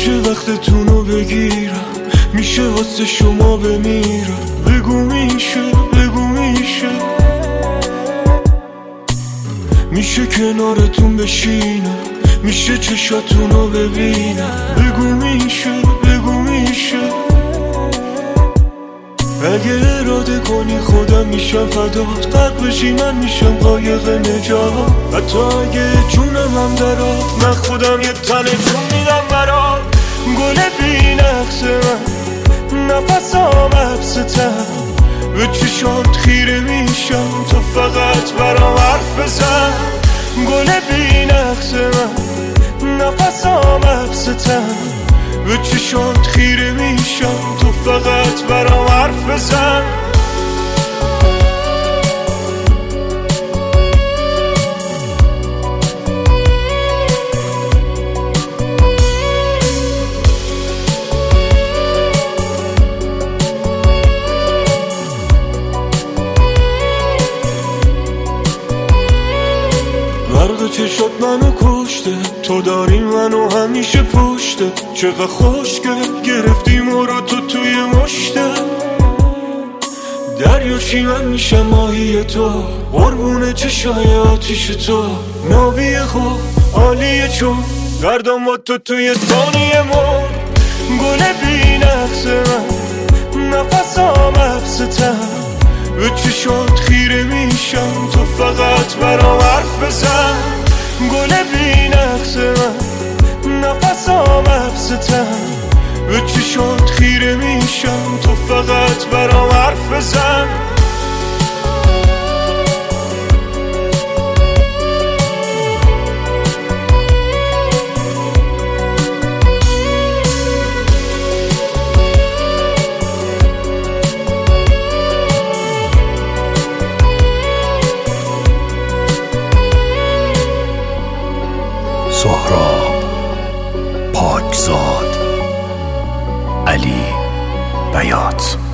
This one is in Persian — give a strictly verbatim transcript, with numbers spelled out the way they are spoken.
میشه وقتتونو بگیرم، میشه واسه شما بمیرم. بگو میشه، بگو میشه، میشه کنارتون بشینم، میشه چشاتونو ببینم. بگو میشه، بگو میشه، اگه اراده کنی خودم میشم فدات. غرق بشی من میشم قایق نجات. حتی اگه جونم هم درات، من خودم یه تنه جون میدم برات. گل بی نقص من، نفسام حبستم، به چشات خیره میشم تو فقط برام حرف بزن. گل بی نقص من، نفسام حبستم، به چشات خیره میشم تو فقط برام حرف بزن. برق چشات منو کشته، تو داری منو همیشه پشته. چقدر خوشگل گرفتی مرا تو توی مشته. دریاشی من میشم ماهی تو، قربون چشای آتیش تو. نابی خوب عالیه چون گردم با تو توی ثانیه مر. گل بی نقص من، نفسام حبستم، به چشات خیره میشم تو فقط برام حرف بزن. گل بی نقص من، نفسام حبستم، به چشات خیره میشم تو فقط برام حرف بزن. سهراب پاکزاد، علی بیات.